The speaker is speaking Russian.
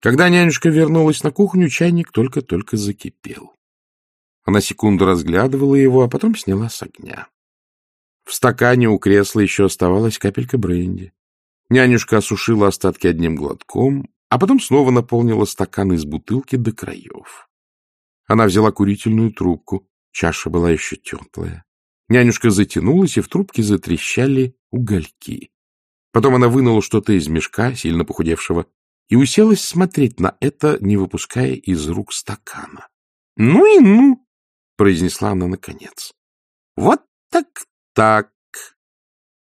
Когда нянюшка вернулась на кухню, чайник только-только закипел. Она секунду разглядывала его, а потом сняла с огня. В стакане у кресла еще оставалась капелька бренди. Нянюшка осушила остатки одним глотком, а потом снова наполнила стакан из бутылки до краев. Она взяла курительную трубку. Чаша была еще теплая. Нянюшка затянулась, и в трубке затрещали угольки. Потом она вынула что-то из мешка, сильно похудевшего, и уселась смотреть на это, не выпуская из рук стакана. — Ну и ну! — произнесла она наконец. — Вот так-так!